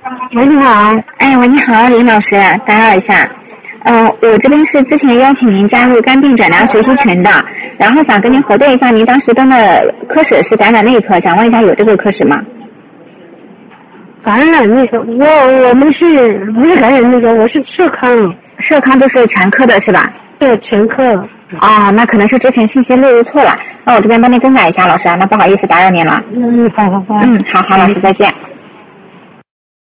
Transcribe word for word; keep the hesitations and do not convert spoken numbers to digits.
喂，你好。 哎，喂，你好，林老师，打扰一下。嗯、呃，我这边是之前邀请您加入肝病诊疗学习群的，然后想跟您核对一下，您当时登的科室是感染内科，想问一下有这个科室吗？ 感染内科，我我们是不是感染内科？我是社康。 社康都是全科的是吧？ 对，全科。 哦，那可能是之前信息录入错了，那我这边帮您更改一下，老师啊，那不好意思打扰您了。 嗯，好好好。 嗯，好好，老师再见。